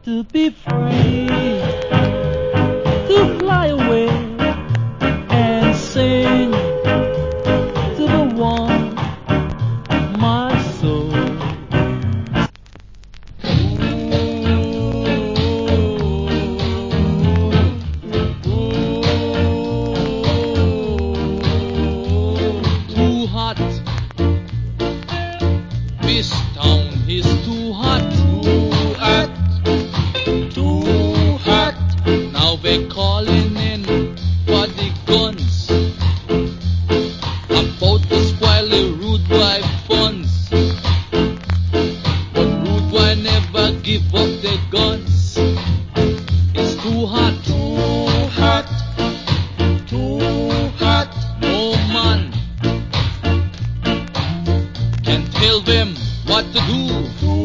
to be free, to fly away and sing to the one of my soul. Too hot, this town is too hot. Too hot, too hot. Now we're calling in for the guns, about to spoil the rude boy funds. But rude boy never give up their guns.